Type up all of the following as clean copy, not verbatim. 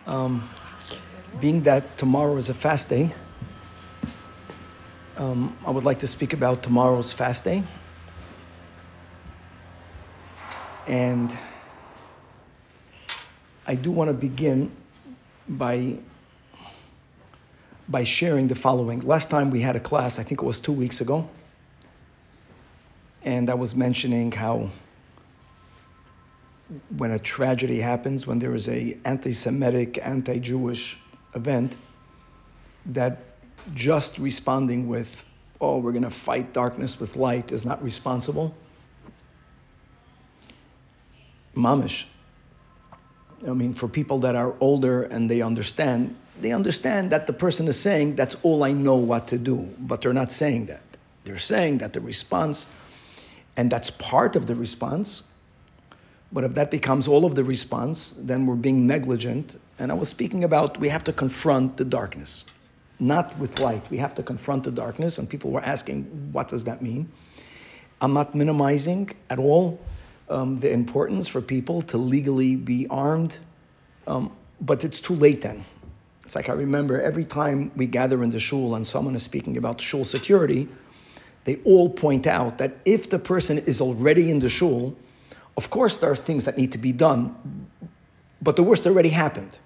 Um, Being that tomorrow is a fast day, I would like to speak about tomorrow's fast day. And I do want to begin by sharing the following. Last time we had a class, I think it was 2 weeks ago, and I was mentioning how when a tragedy happens, when there is a anti-Semitic, anti-Jewish event, that just responding with, oh, we're going to fight darkness with light is not responsible. Mamish. I mean, for people that are older and they understand that the person is saying, that's all I know what to do. But they're not saying that. They're saying that the response, and that's part of the response, but if that becomes all of the response, then we're being negligent. And I was speaking about we have to confront the darkness, not with light. We have to confront the darkness, and people were asking, what does that mean? I'm not minimizing at all the importance for people to legally be armed, but it's too late then. It's like I remember every time we gather in the shul and someone is speaking about shul security, they all point out that if the person is already in the shul, of course there are things that need to be done, but the worst already happened.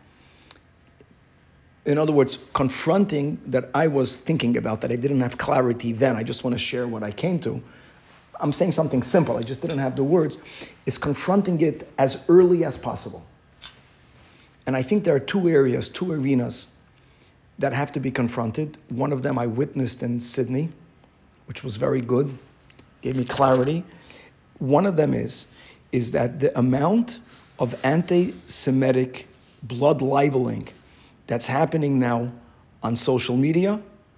In other words, confronting that I was thinking about, that I didn't have clarity then, I just want to share what I came to. I'm saying something simple, I just didn't have the words, is confronting it as early as possible. And I think there are two arenas that have to be confronted. One of them I witnessed in Sydney, which was very good, gave me clarity. One of them is that the amount of anti-Semitic blood libeling that's happening now on social media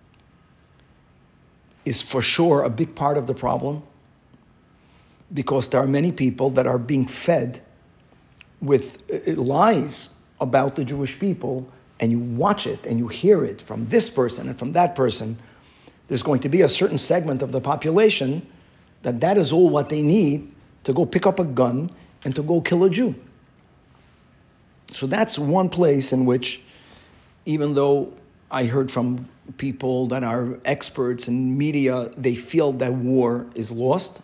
is for sure a big part of the problem, because there are many people that are being fed with lies about the Jewish people, and you watch it and you hear it from this person and from that person. There's going to be a certain segment of the population that is all what they need to go pick up a gun and to go kill a Jew. So that's one place in which, even though I heard from people that are experts in media, they feel that war is lost.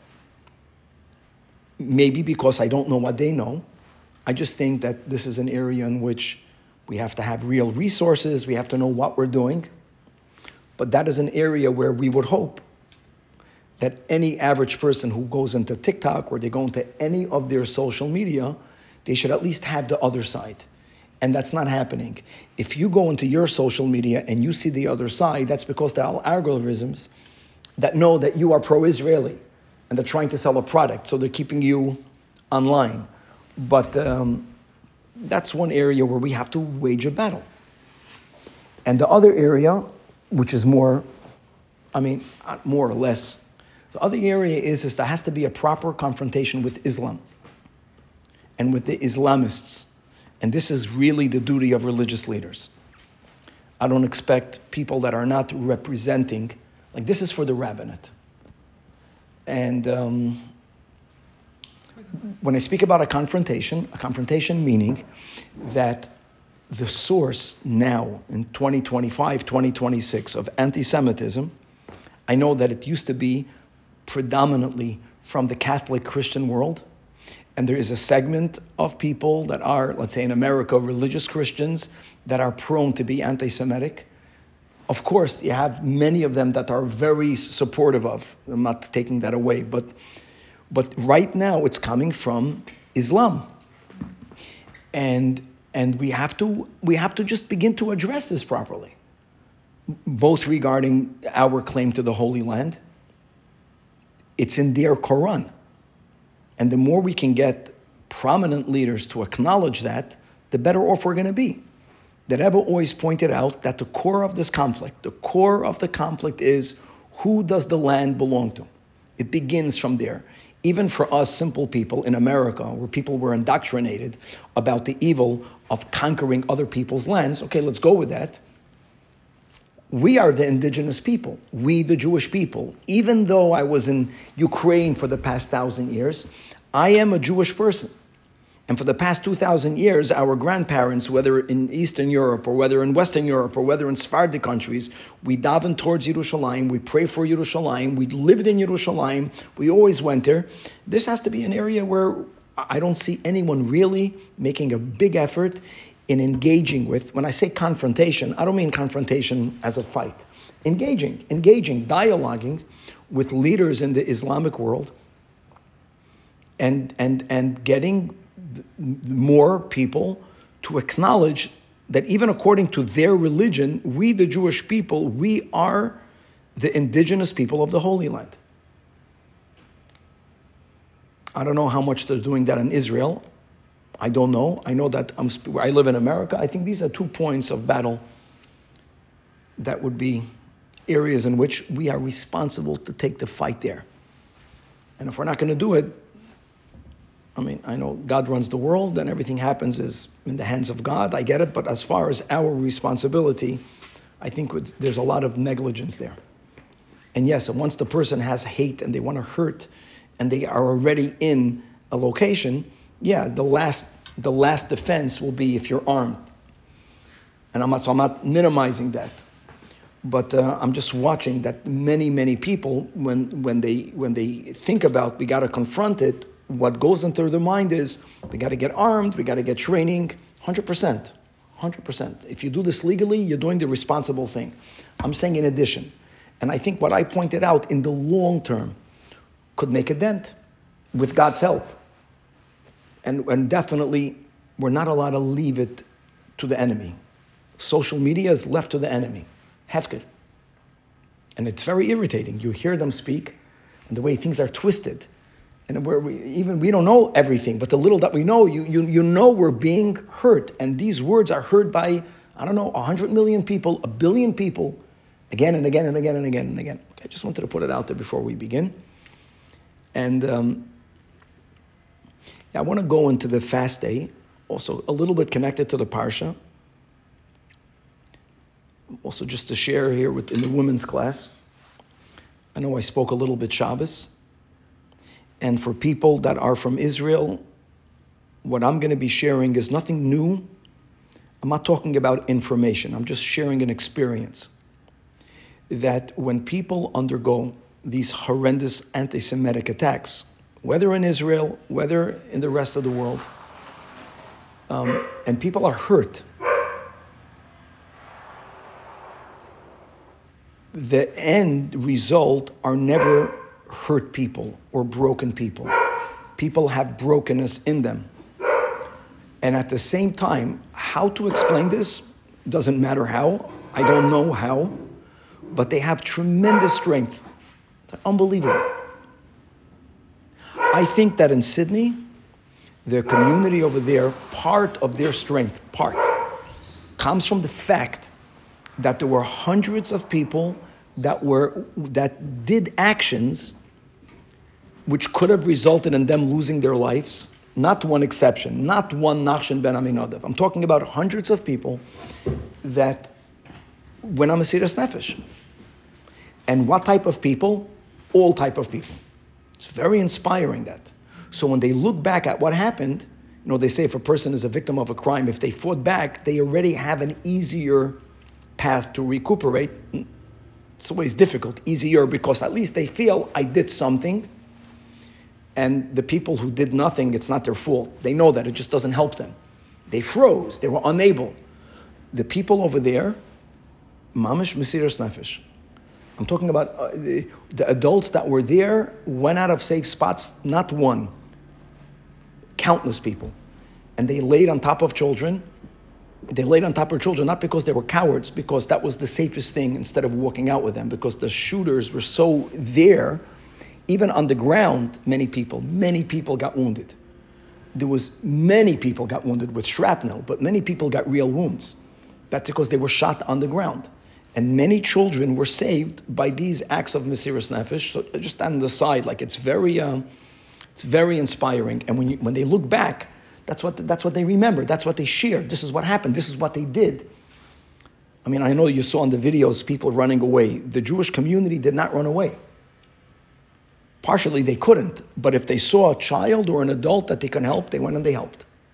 Maybe because I don't know what they know. I just think that this is an area in which we have to have real resources. We have to know what we're doing. But that is an area where we would hope that any average person who goes into TikTok or they go into any of their social media, they should at least have the other side. And that's not happening. If you go into your social media and you see the other side, that's because there are algorithms that know that you are pro-Israeli and they're trying to sell a product, so they're keeping you online. But that's one area where we have to wage a battle. And the other area, which is more or less, the other area is there has to be a proper confrontation with Islam and with the Islamists. And this is really the duty of religious leaders. I don't expect people that are not representing, like this is for the rabbinate. And when I speak about a confrontation meaning that the source now in 2025, 2026 of anti-Semitism, I know that it used to be predominantly from the Catholic Christian world. And there is a segment of people that are, let's say in America, religious Christians that are prone to be anti-Semitic. Of course, you have many of them that are very supportive of. I'm not taking that away, but right now it's coming from Islam, and we have to just begin to address this properly, both regarding our claim to the Holy Land. It's in their Quran, and the more we can get prominent leaders to acknowledge that, the better off we're going to be. The Rebbe always pointed out that the core of the conflict is, who does the land belong to? It begins from there. Even for us simple people in America, where people were indoctrinated about the evil of conquering other people's lands, okay, let's go with that. We are the indigenous people, we the Jewish people. Even though I was in Ukraine for the past 1,000 years, I am a Jewish person. And for the past 2,000 years, our grandparents, whether in Eastern Europe or whether in Western Europe or whether in Sephardic countries, we daven towards Yerushalayim, we pray for Yerushalayim, we lived in Yerushalayim, we always went there. This has to be an area where I don't see anyone really making a big effort in engaging with. When I say confrontation, I don't mean confrontation as a fight. Engaging, dialoguing with leaders in the Islamic world and getting more people to acknowledge that even according to their religion, we, the Jewish people, we are the indigenous people of the Holy Land. I don't know how much they're doing that in Israel. I don't know. I know that I live in America. I think these are 2 points of battle that would be areas in which we are responsible to take the fight there. And if we're not going to do it, I mean, I know God runs the world and everything happens is in the hands of God. I get it. But as far as our responsibility, I think there's a lot of negligence there. And yes, once the person has hate and they want to hurt and they are already in a location, yeah, the last defense will be if you're armed. And I'm not minimizing that. But I'm just watching that many people, when they think about we got to confront it, what goes into their mind is we got to get armed, we got to get training, 100%. If you do this legally, you're doing the responsible thing. I'm saying in addition, and I think what I pointed out in the long term could make a dent with God's help. And definitely, we're not allowed to leave it to the enemy. Social media is left to the enemy. Hefker. And it's very irritating. You hear them speak, and the way things are twisted. And where we don't know everything, but the little that we know, you know we're being hurt. And these words are heard by, 100 million people, 1 billion people, again and again and again and again and again. Okay, I just wanted to put it out there before we begin. And I want to go into the fast day, also a little bit connected to the Parsha. Also just to share here in the women's class. I know I spoke a little bit Shabbos. And for people that are from Israel, what I'm going to be sharing is nothing new. I'm not talking about information. I'm just sharing an experience. That when people undergo these horrendous anti-Semitic attacks, whether in Israel, whether in the rest of the world, and people are hurt, the end result are never hurt people or broken people. People have brokenness in them. And at the same time, how to explain this doesn't matter how. I don't know how. But they have tremendous strength. It's unbelievable. I think that in Sydney, the community over there, part of their strength, comes from the fact that there were hundreds of people that did actions which could have resulted in them losing their lives. Not one exception, not one Nachshon ben Aminadav. I'm talking about hundreds of people that went on Mesiras Nefesh. And what type of people? All type of people. It's very inspiring that. So when they look back at what happened, they say if a person is a victim of a crime, if they fought back, they already have an easier path to recuperate. It's always difficult, easier, because at least they feel I did something. And the people who did nothing, it's not their fault. They know that it just doesn't help them. They froze. They were unable. The people over there, mamish Mesiras Nefesh. I'm talking about the adults that were there went out of safe spots, not one. Countless people. And they laid on top of children. They laid on top of children not because they were cowards, because that was the safest thing instead of walking out with them, because the shooters were so there. Even on the ground, many people got wounded. There was many people got wounded with shrapnel, but many people got real wounds. That's because they were shot on the ground. And many children were saved by these acts of Mesiras Nefesh. So just on the side, it's very inspiring. And when they look back, that's what they remember. That's what they shared. This is what happened. This is what they did. I mean, I know you saw in the videos people running away. The Jewish community did not run away. Partially they couldn't, but if they saw a child or an adult that they can help, they went and they helped.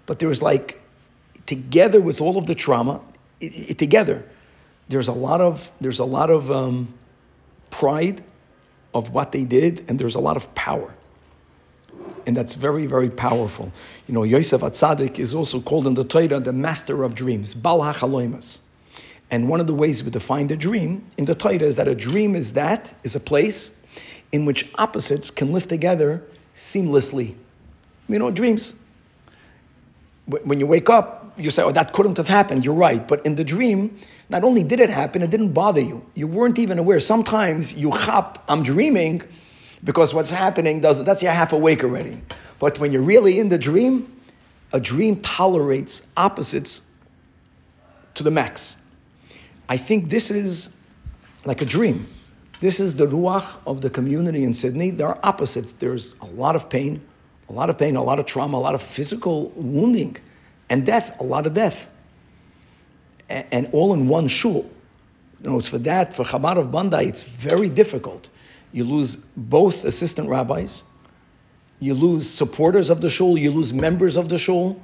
But there was like, together with all of the trauma, together, there's a lot of pride of what they did, and there's a lot of power. And that's very, very powerful. Yosef Atzadik is also called in the Torah the master of dreams, Bal HaChaloimas. And one of the ways we define the dream in the Torah is that a dream is a place in which opposites can live together seamlessly. Dreams. When you wake up, you say, that couldn't have happened. You're right. But in the dream, not only did it happen, it didn't bother you. You weren't even aware. Sometimes I'm dreaming, because what's happening that's you're half awake already. But when you're really in the dream, a dream tolerates opposites to the max. I think this is like a dream. This is the ruach of the community in Sydney. There are opposites. There's a lot of pain, a lot of trauma, a lot of physical wounding, and death, a lot of death. And all in one shul. It's for Chabad of Bandai, it's very difficult. You lose both assistant rabbis, you lose supporters of the shul, you lose members of the shul.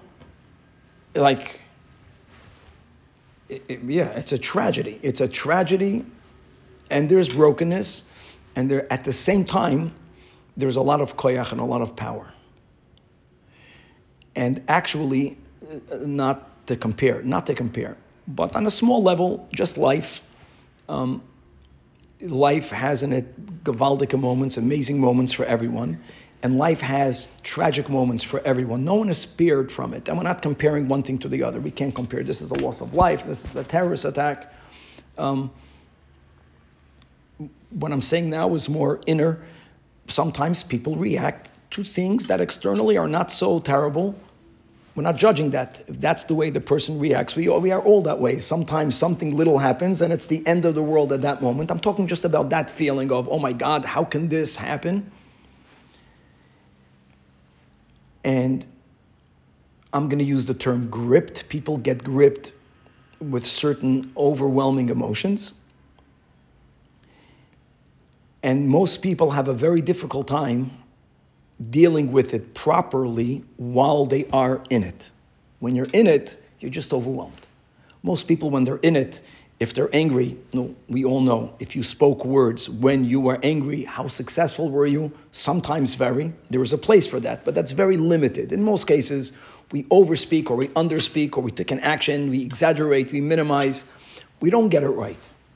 It's a tragedy. It's a tragedy, and there's brokenness, and there at the same time, there's a lot of koyach and a lot of power. And actually, not to compare, but on a small level, just life. Life has in it gewaldige moments, amazing moments for everyone. And life has tragic moments for everyone. No one is spared from it. And we're not comparing one thing to the other. We can't compare. This is a loss of life. This is a terrorist attack. What I'm saying now is more inner. Sometimes people react to things that externally are not so terrible. We're not judging that. If that's the way the person reacts, we are all that way. Sometimes something little happens and it's the end of the world at that moment. I'm talking just about that feeling of, oh my God, how can this happen? And I'm going to use the term gripped. People get gripped with certain overwhelming emotions. And most people have a very difficult time dealing with it properly while they are in it. When you're in it, you're just overwhelmed. Most people, when they're in it, if they're angry, we all know, if you spoke words when you were angry, how successful were you? Sometimes very. There is a place for that, but that's very limited. In most cases, we overspeak or we underspeak or we take an action, we exaggerate, we minimize. We don't get it right.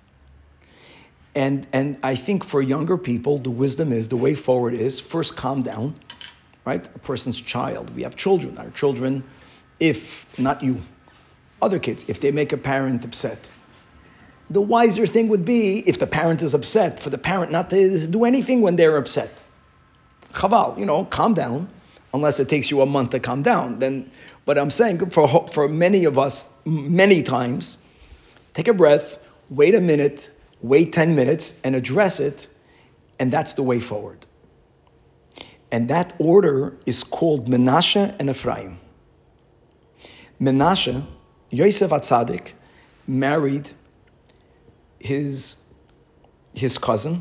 And I think for younger people, the wisdom is, the way forward is, first calm down, right? A person's child. We have children. Our children, if not you, other kids, if they make a parent upset, the wiser thing would be, if the parent is upset, for the parent not to do anything when they're upset. Chaval, calm down, unless it takes you a month to calm down. But I'm saying for many of us, many times, take a breath, wait a minute, wait 10 minutes and address it, and that's the way forward. And that order is called Menashe and Ephraim. Menashe, Yosef Atzadik, married his cousin,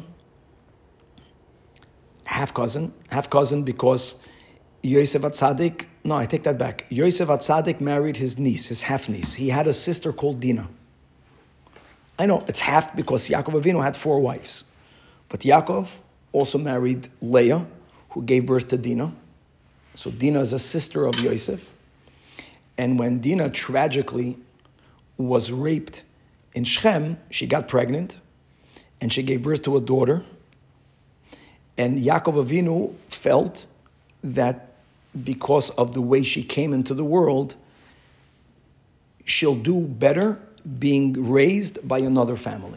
half cousin because Yosef Atzadik, no, I take that back. Yosef Atzadik married his niece, his half niece. He had a sister called Dinah. I know it's half because Yaakov Avinu had 4 wives. But Yaakov also married Leah, who gave birth to Dinah. So Dinah is a sister of Yosef. And when Dinah tragically was raped in Shechem, she got pregnant and she gave birth to a daughter. And Yaakov Avinu felt that because of the way she came into the world, she'll do better being raised by another family.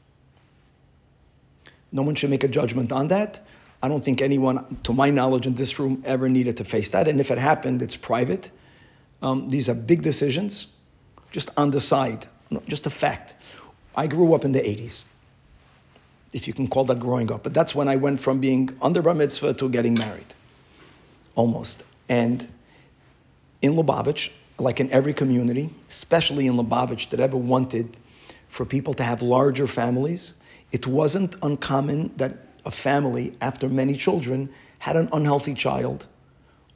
No one should make a judgment on that. I don't think anyone, to my knowledge, in this room ever needed to face that. And if it happened, it's private. These are big decisions, just on the side, just a fact. I grew up in the 80s, if you can call that growing up. But that's when I went from being under bar mitzvah to getting married, almost. And in Lubavitch, like in every community, especially in Lubavitch, that ever wanted for people to have larger families, it wasn't uncommon that a family, after many children, had an unhealthy child,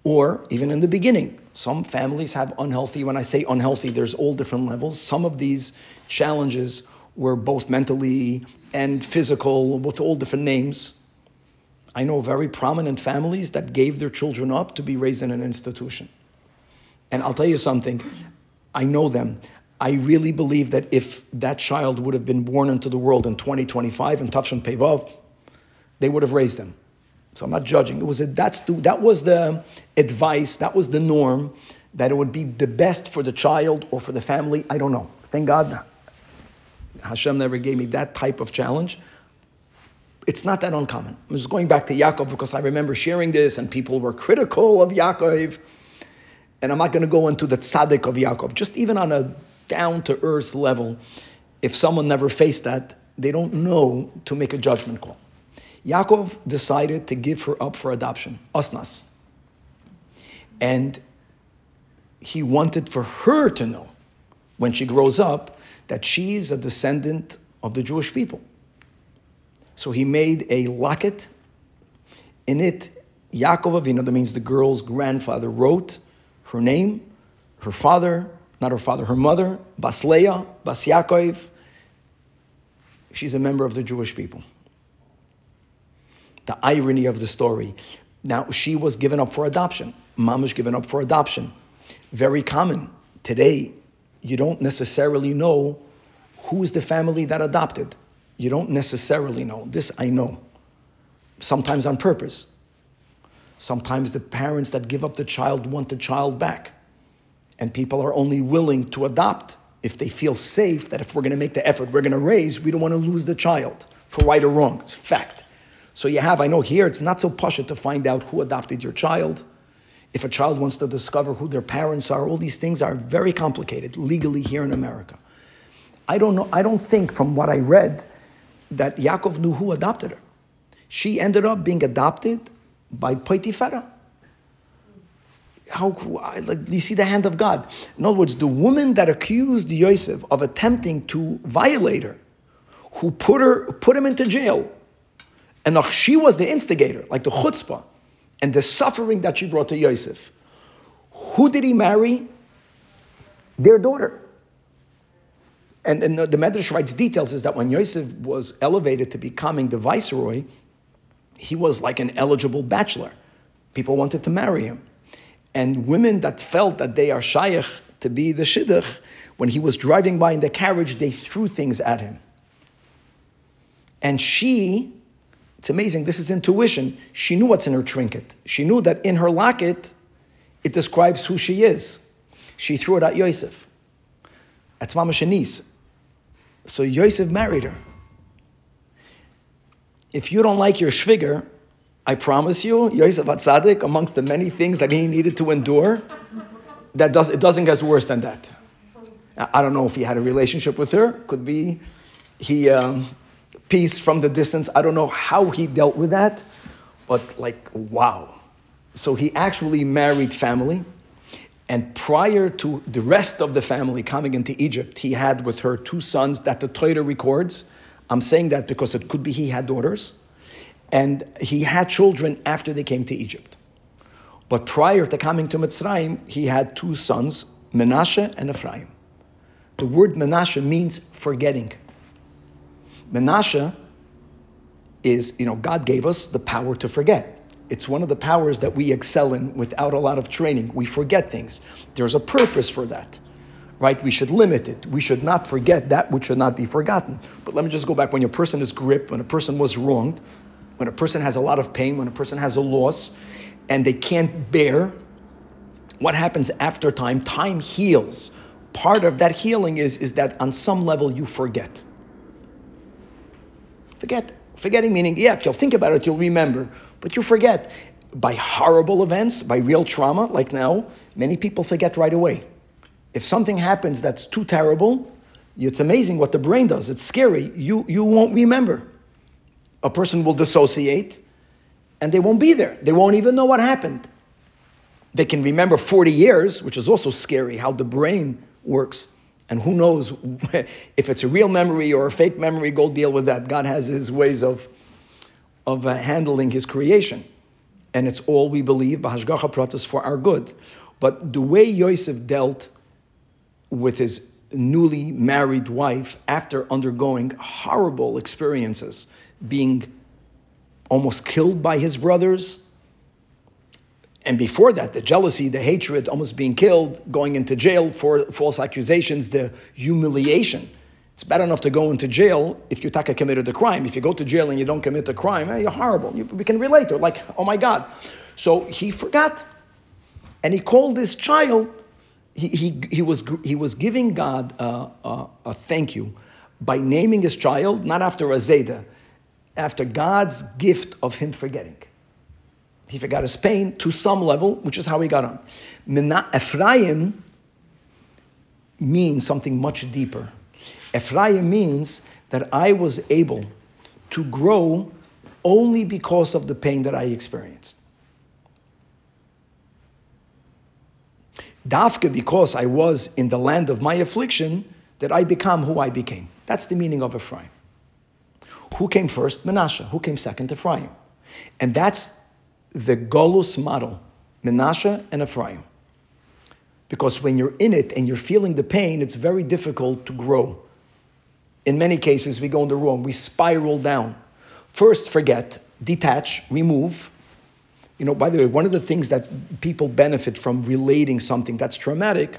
Or even in the beginning, some families have unhealthy, when I say unhealthy, there's all different levels. Some of these challenges were both mentally and physical with all different names. I know very prominent families that gave their children up to be raised in an institution. And I'll tell you something, I know them. I really believe that if that child would have been born into the world in 2025 in Tafshin Pevav, they would have raised him. So I'm not judging. That was the advice, that was the norm, that it would be the best for the child or for the family. I don't know. Thank God Hashem never gave me that type of challenge. It's not that uncommon. I'm just going back to Yaakov because I remember sharing this and people were critical of Yaakov. And I'm not going to go into the tzaddik of Yaakov. Just even on a down-to-earth level, if someone never faced that, they don't know to make a judgment call. Yaakov decided to give her up for adoption, Asnas. And he wanted for her to know, when she grows up, that she is a descendant of the Jewish people. So he made a locket. In it, Yaakov Avinu, that means the girl's grandfather, wrote her name, her father, not her father, her mother, Bas Leah, Bas Yaakov. She's a member of the Jewish people. The irony of the story. Now, she was given up for adoption. Mom was given up for adoption. Very common. Today, you don't necessarily know who's the family that adopted. You don't necessarily know. This I know. Sometimes on purpose. Sometimes the parents that give up the child want the child back. And people are only willing to adopt if they feel safe that if we're going to make the effort we're going to raise, we don't want to lose the child for right or wrong. It's a fact. So I know here it's not so pashut to find out who adopted your child. If a child wants to discover who their parents are, all these things are very complicated legally here in America. I don't know. I don't think from what I read that Yaakov knew who adopted her. She ended up being adopted by Potiphera. You see the hand of God. In other words, the woman that accused Yosef of attempting to violate her, who put him into jail, and she was the instigator, like the chutzpah, and the suffering that she brought to Yosef. Who did he marry? Their daughter. And the Medrash writes details is that when Yosef was elevated to becoming the viceroy, he was like an eligible bachelor. People wanted to marry him. And women that felt that they are shaykh to be the shidduch, when he was driving by in the carriage, they threw things at him. And she, it's amazing, this is intuition, she knew what's in her trinket. She knew that in her locket, it describes who she is. She threw it at Yosef. That's Mama Shanice. So Yosef married her. If you don't like your shviger, I promise you, Yosef HaTzadik, amongst the many things that he needed to endure, it doesn't get worse than that. I don't know if he had a relationship with her. Could be he peace from the distance. I don't know how he dealt with that, but wow. So he actually married family. And prior to the rest of the family coming into Egypt, he had with her 2 sons that the Torah records. I'm saying that because it could be he had daughters. And he had children after they came to Egypt. But prior to coming to Mitzrayim, he had 2 sons, Menashe and Ephraim. The word Menashe means forgetting. Menashe is, God gave us the power to forget. It's one of the powers that we excel in without a lot of training. We forget things. There's a purpose for that, right? We should limit it. We should not forget that which should not be forgotten. But let me just go back. When a person is gripped, when a person was wronged, when a person has a lot of pain, when a person has a loss, and they can't bear, what happens after time? Time heals. Part of that healing is that on some level you forget. Forgetting meaning, if you'll think about it, you'll remember. But you forget. By horrible events, by real trauma, like now, many people forget right away. If something happens that's too terrible, it's amazing what the brain does. It's scary. You won't remember. A person will dissociate, and they won't be there. They won't even know what happened. They can remember 40 years, which is also scary, how the brain works. And who knows if it's a real memory or a fake memory, go deal with that. God has his ways of handling his creation. and it's all we believe, b'hashgacha pratis, for our good. But the way Yosef dealt with his newly married wife after undergoing horrible experiences, being almost killed by his brothers, and before that, the jealousy, the hatred, almost being killed, going into jail for false accusations, the humiliation. It's bad enough to go into jail if you taka committed a crime. If you go to jail and you don't commit a crime, you're horrible. We can relate to it, like, oh my God. So he forgot, and he called this child. He was giving God a thank you by naming his child not after a zayda, after God's gift of him forgetting. He forgot his pain to some level, which is how he got on. Ephraim means something much deeper. Ephraim means that I was able to grow only because of the pain that I experienced. Dafka, because I was in the land of my affliction, that I become who I became. That's the meaning of Ephraim. Who came first? Menashe. Who came second? Ephraim. And that's the Golus model, Menashe and Ephraim. Because when you're in it and you're feeling the pain, it's very difficult to grow. In many cases, we go in the wrong. We spiral down. First, forget, detach, remove. By the way, one of the things that people benefit from relating something that's traumatic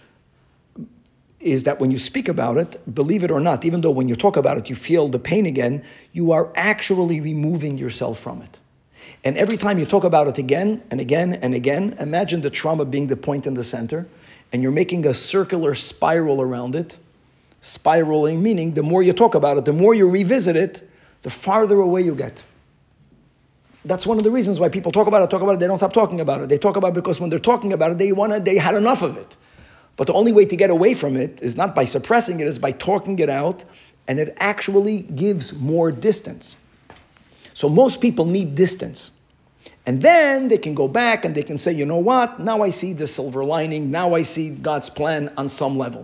is that when you speak about it, believe it or not, even though when you talk about it, you feel the pain again, you are actually removing yourself from it. And every time you talk about it again and again and again, imagine the trauma being the point in the center, and you're making a circular spiral around it. Spiraling meaning the more you talk about it, the more you revisit it, the farther away you get. That's one of the reasons why people talk about it, they don't stop talking about it. They talk about it because when they're talking about it, they had enough of it. But the only way to get away from it is not by suppressing it, is by talking it out, and it actually gives more distance. So most people need distance. And then they can go back and they can say, you know what? Now I see the silver lining. Now I see God's plan on some level.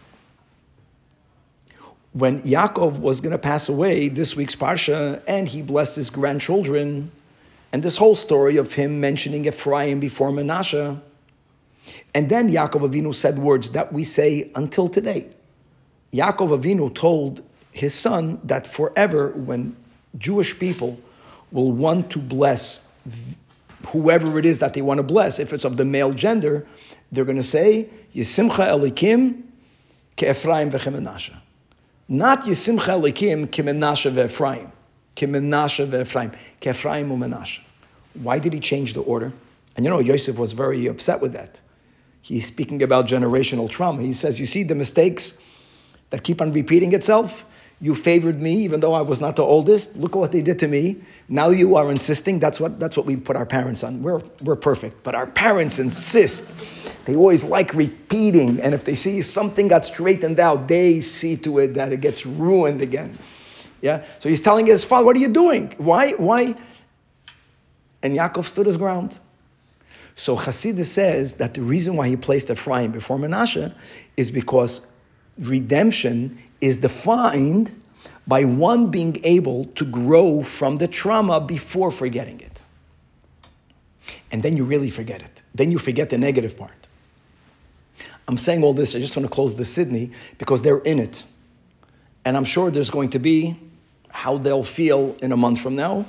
When Yaakov was going to pass away, this week's Parsha, and he blessed his grandchildren, and this whole story of him mentioning Ephraim before Menashe, and then Yaakov Avinu said words that we say until today. Yaakov Avinu told his son that forever, when Jewish people will want to bless whoever it is that they want to bless, if it's of the male gender, they're going to say, Yisimcha Elikim ke-Ephraim v'che-Menashe. Not Yisimcha Elikim ke-Menashe v'Ephraim. Ke-Menashe v'Ephraim. Ke-Ephraim u'Menashe. Why did he change the order? And Yosef was very upset with that. He's speaking about generational trauma. He says, you see the mistakes that keep on repeating itself? You favored me, even though I was not the oldest. Look at what they did to me. Now you are insisting. That's what we put our parents on. We're perfect, but our parents insist. They always like repeating, and if they see something got straightened out, they see to it that it gets ruined again. Yeah. So he's telling his father, "What are you doing? Why?" And Yaakov stood his ground. So Chassidus says that the reason why he placed Ephraim before Menashe is because redemption is defined by one being able to grow from the trauma before forgetting it. And then you really forget it. Then you forget the negative part. I'm saying all this, I just want to close the Sydney, because they're in it. And I'm sure there's going to be how they'll feel in a month from now.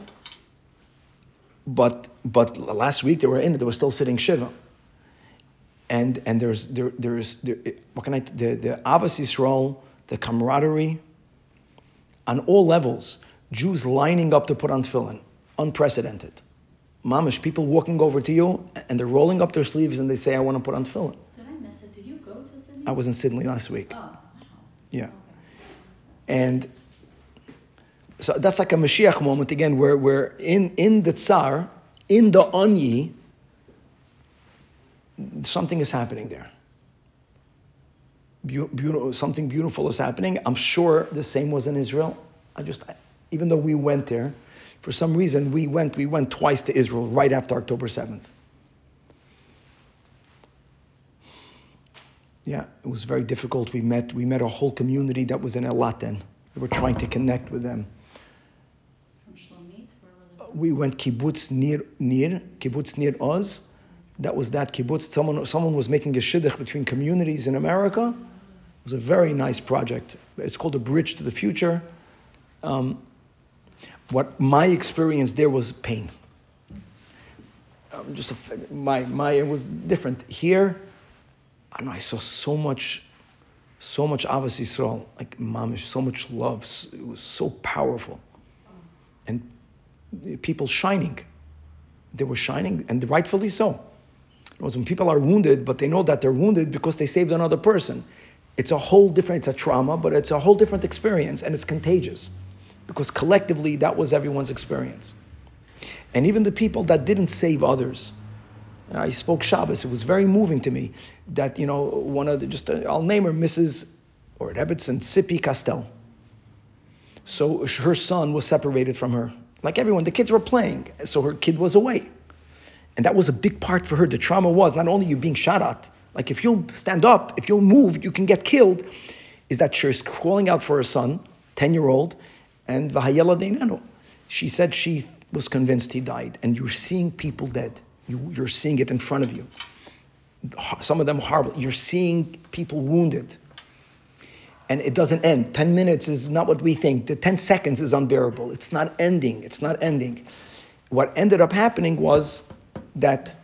But last week they were in it, they were still sitting Shiva. And there's what can the Avos Yisrael, the camaraderie, on all levels, Jews lining up to put on tefillin, unprecedented. Mamish, people walking over to you and they're rolling up their sleeves and they say, I want to put on tefillin. Did I miss it? Did you go to Sydney? I was in Sydney last week. Oh, wow. Yeah. Okay. And so that's like a Mashiach moment again, where in the Tsar, in the Onyi, something is happening there. Something beautiful is happening. I'm sure the same was in Israel. Even though we went there, for some reason we went twice to Israel right after October 7th. Yeah, it was very difficult. We met a whole community that was in Elaten. We were trying to connect with them. From Shlomit? we went kibbutz kibbutz Nir Oz. That was that kibbutz. Someone was making a shidduch between communities in America. It was a very nice project. It's called A Bridge to the Future. What my experience there was pain. It was different. Here, I don't know, I saw so much Avos Yisrael, like mamish, so much love. It was so powerful. And people shining. They were shining, and rightfully so. It was when people are wounded, but they know that they're wounded because they saved another person. It's a trauma, but it's a whole different experience, and it's contagious. Because collectively, that was everyone's experience. And even the people that didn't save others. I spoke Shabbos. It was very moving to me that, I'll name her Mrs. or Rebbetzin Sippy Castell. So her son was separated from her. Like everyone, the kids were playing. So her kid was away. And that was a big part for her. The trauma was not only you being shot at, like if you'll stand up, if you'll move, you can get killed, is that she's calling out for her son, 10-year-old, and Vahayela Deinenu. She said she was convinced he died. And you're seeing people dead. You're seeing it in front of you. Some of them horrible. You're seeing people wounded. And it doesn't end. 10 minutes is not what we think. The 10 seconds is unbearable. It's not ending. What ended up happening was that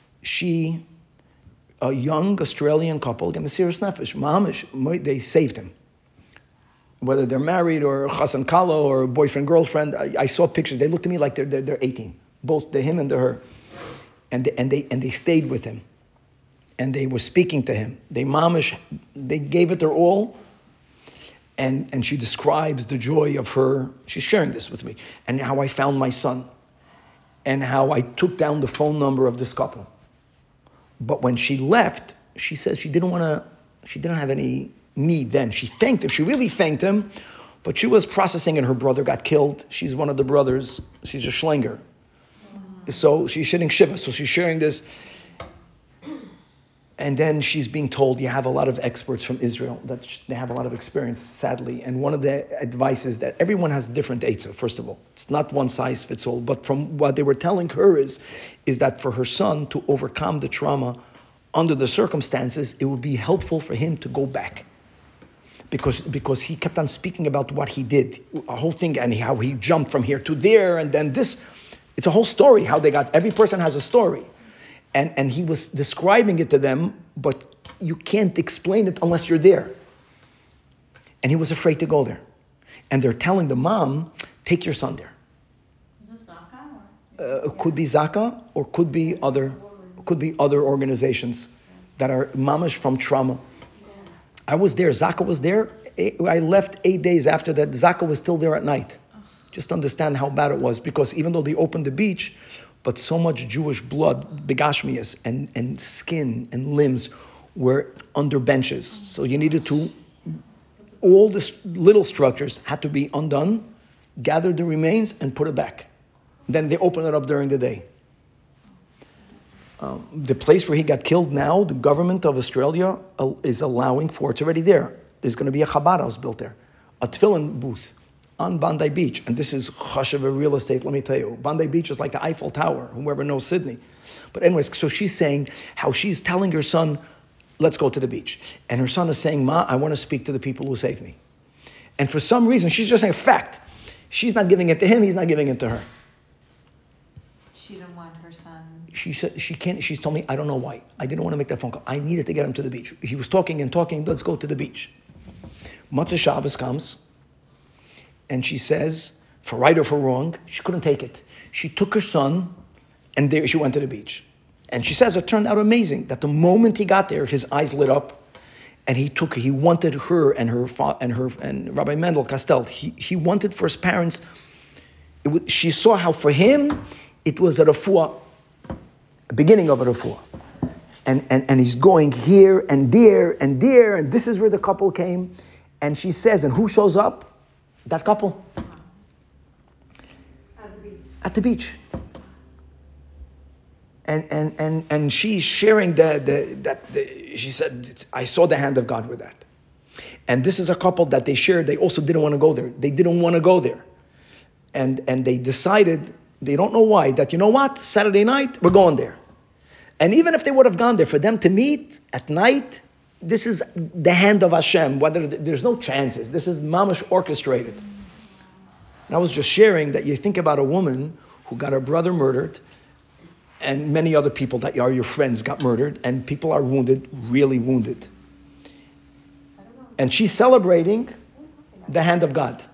a young Australian couple, again, Mesiras Nefesh, Mahamish, they saved him. Whether they're married or Chassan Kalo or boyfriend, girlfriend, I saw pictures. They looked at me like they're 18. Both him and her. And they stayed with him. And they were speaking to him. They gave it their all. And she describes the joy of her. She's sharing this with me. And how I found my son. And how I took down the phone number of this couple. But when she left, she says she didn't have any need then. She thanked him. She really thanked him. But she was processing and her brother got killed. She's one of the brothers. She's a Schlenger. So she's sitting Shiva. So she's sharing this. And then she's being told, you have a lot of experts from Israel that they have a lot of experience, sadly. And one of the advice is that everyone has different eitzah, first of all. It's not one size fits all. But from what they were telling her is that for her son to overcome the trauma under the circumstances, it would be helpful for him to go back. Because he kept on speaking about what he did, a whole thing, and how he jumped from here to there, and then this. It's a whole story, how they got, every person has a story. And he was describing it to them, but you can't explain it unless you're there. And he was afraid to go there. And they're telling the mom, take your son there. Is this Zaka? It could be Zaka, or could be other organizations that are mamash from trauma. I was there, Zaka was there. I left 8 days after that. Zaka was still there at night. Just understand how bad it was, because even though they opened the beach, but so much Jewish blood, begashmias, and skin and limbs were under benches. So you needed all the little structures had to be undone, gather the remains, and put it back. Then they open it up during the day. The place where he got killed now, the government of Australia is allowing for, it's already there. There's going to be a Chabad house built there, a tefillin booth on Bondi Beach. And this is chashuv real estate, let me tell you. Bondi Beach is like the Eiffel Tower, whoever knows Sydney. But anyways, so she's saying how she's telling her son, let's go to the beach. And her son is saying, Ma, I want to speak to the people who saved me. And for some reason, she's just saying fact. She's not giving it to him, he's not giving it to her. She didn't want her son. She said she can't. She's told me, I don't know why. I didn't want to make that phone call. I needed to get him to the beach. He was talking, let's go to the beach. Matzah Shabbos comes, and she says, for right or for wrong, she couldn't take it. She took her son, and there she went to the beach. And she says it turned out amazing, that the moment he got there, his eyes lit up, and he wanted her and Rabbi Mendel Castell, he wanted for his parents, she saw how for him, it was a refuah, beginning of a refuah. And he's going here and there and there, and this is where the couple came. And she says, and who shows up? That couple. At the beach. And she's sharing she said, I saw the hand of God with that. And this is a couple that they shared, they also didn't want to go there. They didn't want to go there. And they decided They don't know why. That, you know what? Saturday night, we're going there. And even if they would have gone there, for them to meet at night, this is the hand of Hashem. There's no chances. This is mamash orchestrated. And I was just sharing that you think about a woman who got her brother murdered, and many other people that are your friends got murdered, and people are wounded, really wounded. And she's celebrating the hand of God.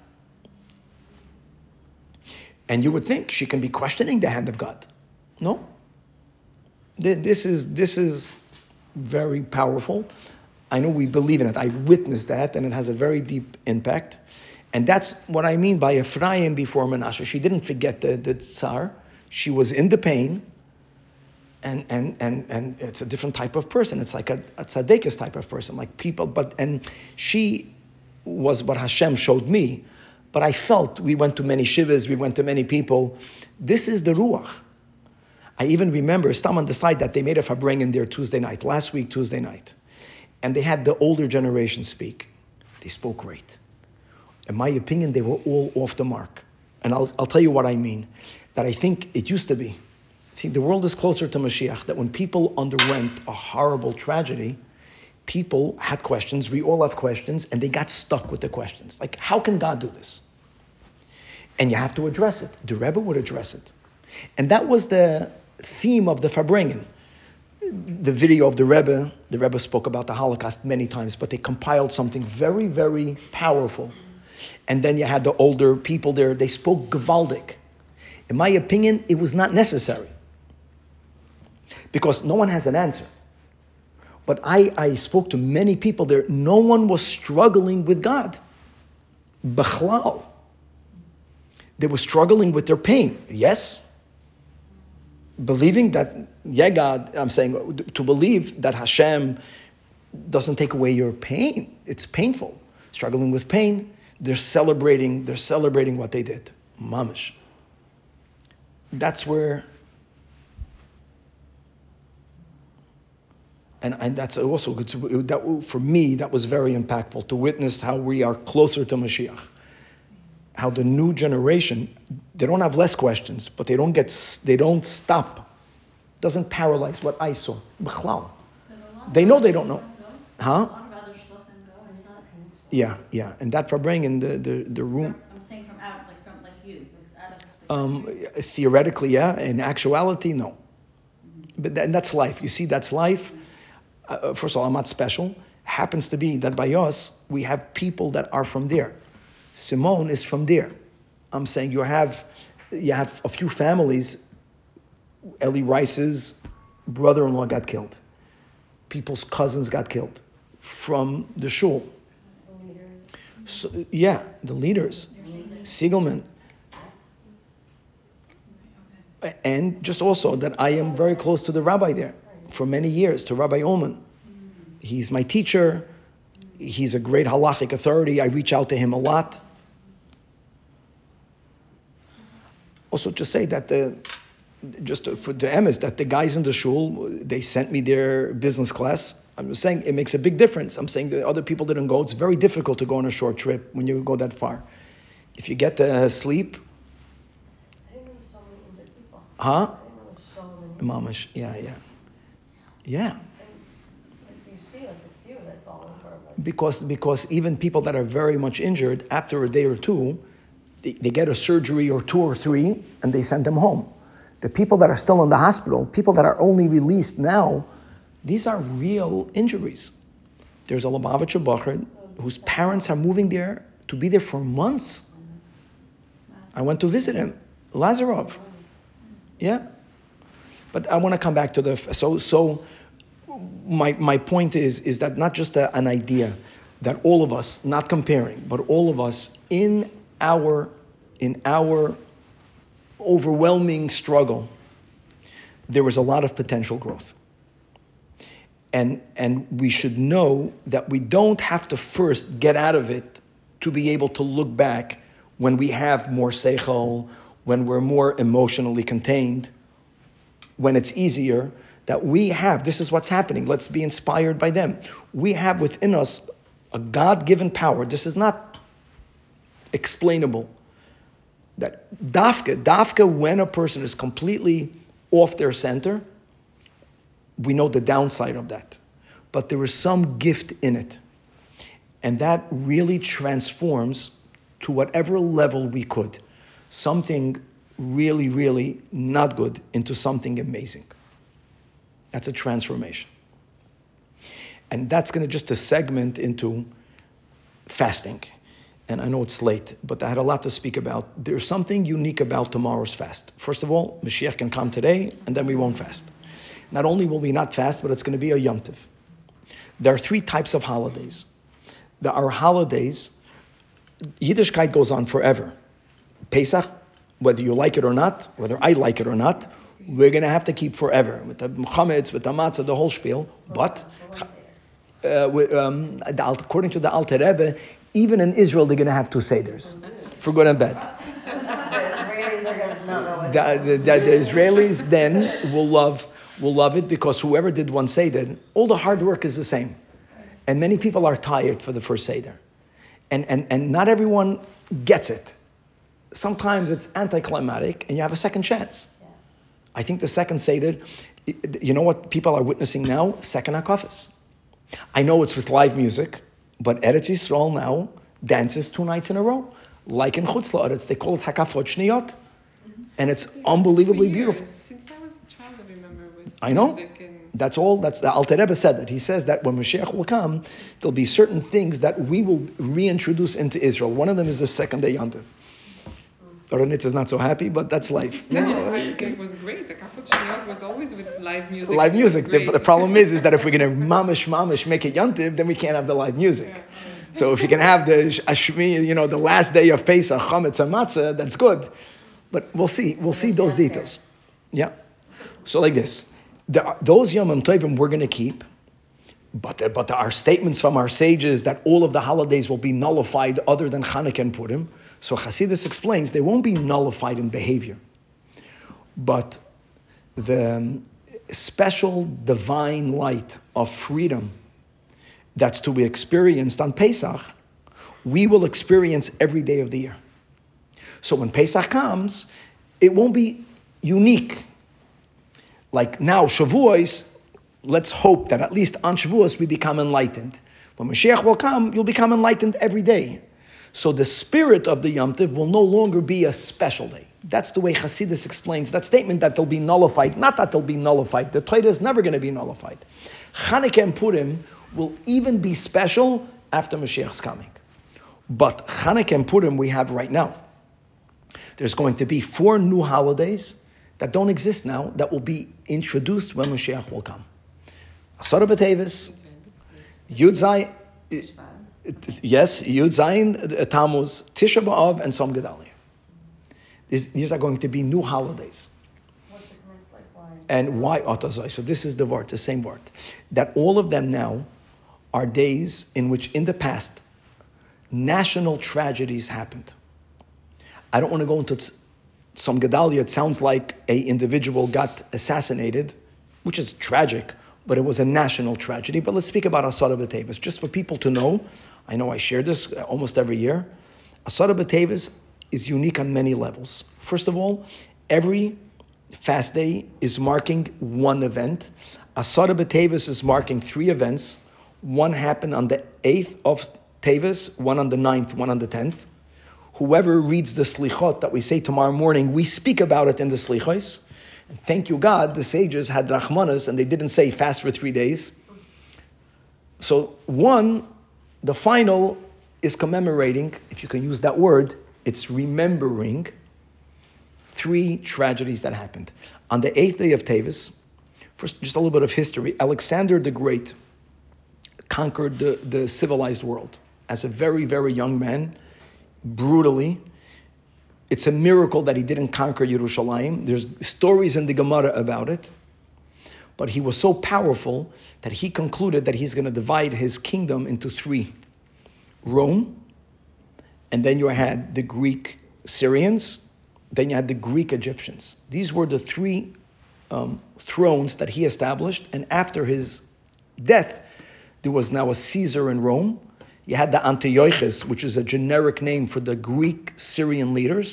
And you would think she can be questioning the hand of God. No. This is very powerful. I know we believe in it. I witnessed that, and it has a very deep impact. And that's what I mean by Ephraim before Menashe. She didn't forget the tsar. She was in the pain, and it's a different type of person. It's like a tzaddikus type of person, like people. And she was what Hashem showed me. But I felt, we went to many shivas, we went to many people. This is the ruach. I even remember, Stam on the side, that they made a farbrengen there Tuesday night, last week Tuesday night. And they had the older generation speak. They spoke great. In my opinion, they were all off the mark. And I'll tell you what I mean. That I think it used to be. See, the world is closer to Mashiach. That when people underwent a horrible tragedy, people had questions, we all have questions, and they got stuck with the questions. Like, how can God do this? And you have to address it. The Rebbe would address it. And that was the theme of the Farbrengen. The video of the Rebbe spoke about the Holocaust many times, but they compiled something very, very powerful. And then you had the older people there, they spoke gewaldig. In my opinion, it was not necessary. Because no one has an answer. But I spoke to many people there. No one was struggling with God. Bechlal. They were struggling with their pain. Yes. Believing that, yeah, God, I'm saying, to believe that Hashem doesn't take away your pain. It's painful. Struggling with pain. They're celebrating what they did. Mamish. That's where... And that's also good. That, for me, that was very impactful to witness how we are closer to Mashiach. How the new generation, they don't have less questions, but they don't stop. Doesn't paralyze what I saw. B'chlal. They know they don't know. Huh? A lot of other shluchim go, I saw it. Yeah. And that Farbrengen in the room. I'm saying from you, out of. Theoretically, yeah. In actuality, no. But that's life. You see, that's life. First of all, I'm not special. Happens to be that by us, we have people that are from there. Simone is from there. I'm saying you have a few families. Eli Rice's brother-in-law got killed. People's cousins got killed from the shul. So, the leaders. Siegelman. And just also that I am very close to the rabbi there for many years, to Rabbi Ullman. He's my teacher. He's a great halachic authority. I reach out to him a lot. Also to say that for the emes, that the guys in the shul, they sent me their business class. I'm just saying it makes a big difference. I'm saying that other people didn't go. It's very difficult to go on a short trip when you go that far. If you get to sleep. I didn't know so many people. Huh? I didn't know so many. Mamish, yeah. And if you see like a few, that's all over. Because even people that are very much injured, after a day or two, they get a surgery or 2 or 3, and they send them home. The people that are still in the hospital, people that are only released now, these are real injuries. There's a Lubavitcher Bacher whose parents are moving there to be there for months. I went to visit him, Lazarov. Yeah. But I want to come back to so my point is that not just an idea, that all of us, not comparing, but all of us in our overwhelming struggle, there was a lot of potential growth. And we should know that we don't have to first get out of it to be able to look back when we have more seichel, when we're more emotionally contained, when it's easier, that we have, this is what's happening, let's be inspired by them. We have within us a God-given power. This is not explainable. That dafka, when a person is completely off their center, we know the downside of that. But there is some gift in it. And that really transforms to whatever level we could. Something really, really not good into something amazing. That's a transformation. And that's going to just a segment into fasting. And I know it's late, but I had a lot to speak about. There's something unique about tomorrow's fast. First of all, Mashiach can come today, and then we won't fast. Not only will we not fast, but it's going to be a Yom Tov. There are 3 types of holidays. There are holidays, Yiddishkeit goes on forever. Pesach, whether you like it or not, whether I like it or not, we're going to have to keep forever. With the chametz, with the matzah, the whole spiel. But, according to the Alter Rebbe, even in Israel, they're going to have 2 seders for good and bad. The Israelis are going to not know what The Israelis then will love it because whoever did one seder, all the hard work is the same. And many people are tired for the first seder. And not everyone gets it. Sometimes it's anticlimactic and you have a second chance. Yeah. I think the second seder, you know what people are witnessing now? Second hakafas. I know it's with live music, but Eretz Yisrael now dances 2 nights in a row. Like in Chutz La'aretz, they call it Hakafot Shniyot. And it's unbelievably beautiful. Since I was a child, I remember with I know. music and... That's the Alter Rebbe said that. He says that when Mashiach will come, there'll be certain things that we will reintroduce into Israel. One of them is the second day Yom Tov. Aronit is not so happy, but that's life. No, it was great. The Kafot Shniyot was always with live music. Live music. The problem is that if we're going to mamish make it Yom Tov, then we can't have the live music. Yeah. So if you can have the Ashmi, the last day of Pesach, Chametz and Matzah, that's good. But we'll see. We'll see those details. Yeah. So like this. Those Yom Tovim we're going to keep, but there are statements from our sages that all of the holidays will be nullified other than Chanukah and Purim. So Hasidus explains they won't be nullified in behavior. But the special divine light of freedom that's to be experienced on Pesach, we will experience every day of the year. So when Pesach comes, it won't be unique. Like now, Shavuos, let's hope that at least on Shavuos we become enlightened. When Mashiach will come, you'll become enlightened every day. So the spirit of the Yom Tov will no longer be a special day. That's the way Hasidus explains that statement, that they'll be nullified. Not that they'll be nullified. The Torah is never going to be nullified. Chanukah and Purim will even be special after Mashiach's coming. But Chanukah and Purim we have right now. There's going to be 4 new holidays that don't exist now, that will be introduced when Mashiach will come. Asara B'Teves, Yud Zayin, Yud Zayin, Tammuz, Tisha B'Av, and Tzom Gedalia. These are going to be new holidays. And why Otazai? So this is the word, the same word. That all of them now are days in which in the past, national tragedies happened. I don't want to go into Tzom Gedalia. It sounds like an individual got assassinated, which is tragic, but it was a national tragedy. But let's speak about Asara B'Teves, just for people to know. I know I share this almost every year. Asara B'Teves is unique on many levels. First of all, every fast day is marking one event. Asara B'Teves is marking 3 events. One happened on the 8th of Teves, one on the 9th, one on the 10th. Whoever reads the slichot that we say tomorrow morning, we speak about it in the slichos. And thank you God, the sages had rachmanas and they didn't say fast for 3 days. So the final is commemorating, if you can use that word, it's remembering 3 tragedies that happened. On the 8th day of Teves, first just a little bit of history, Alexander the Great conquered the civilized world as a very, very young man, brutally. It's a miracle that he didn't conquer Yerushalayim. There's stories in the Gemara about it. But he was so powerful that he concluded that he's going to divide his kingdom into 3. Rome, and then you had the Greek Syrians, then you had the Greek Egyptians. These were the 3 thrones that he established, and after his death, there was now a Caesar in Rome. You had the Antiochus, which is a generic name for the Greek Syrian leaders,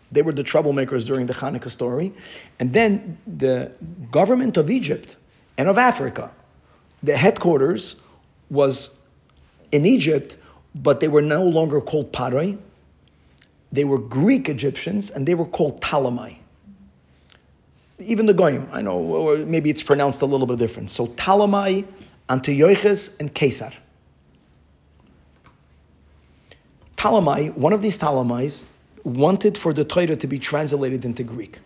They were the troublemakers during the Hanukkah story. And then the government of Egypt and of Africa, the headquarters was in Egypt, but they were no longer called Paroi. They were Greek Egyptians, and they were called Ptolemy. Even the Goyim, I know, or maybe it's pronounced a little bit different. So Ptolemy, Antiochus, and Caesar. Ptolemy, one of these Ptolemies, wanted for the Torah to be translated into Greek.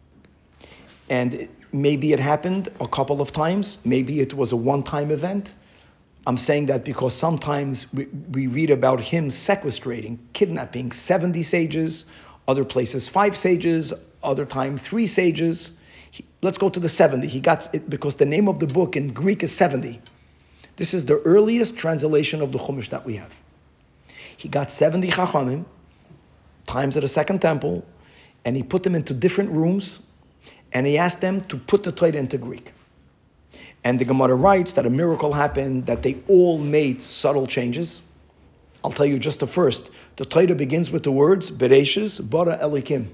And maybe it happened a couple of times. Maybe it was a one-time event. I'm saying that because sometimes we read about him sequestrating, kidnapping 70 sages, other places 5 sages, other time 3 sages. Let's go to the 70. He got it because the name of the book in Greek is 70. This is the earliest translation of the Chumash that we have. He got 70 Chachamim, times at the Second Temple, and he put them into different rooms, and he asked them to put the Torah into Greek. And the Gemara writes that a miracle happened, that they all made subtle changes. I'll tell you just the first. The Torah begins with the words, Bereshis bara Elikim.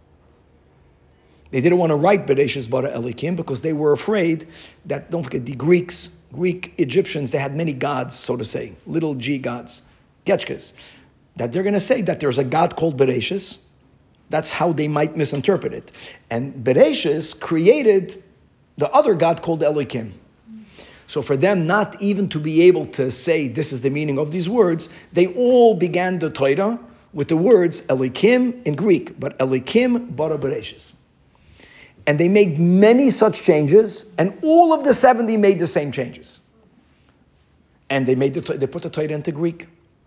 They didn't want to write Bereshis bara Elikim because they were afraid that, don't forget, the Greek Egyptians, they had many gods, so to say, little g gods, Getchkas, that they're going to say that there's a God called Bereshis. That's how they might misinterpret it. And Bereshis created the other God called Elikim. So for them not even to be able to say this is the meaning of these words, they all began the Torah with the words Elikim in Greek, but Elikim bara Bereshis. And they made many such changes, and all of the 70 made the same changes. And they put the Torah into Greek.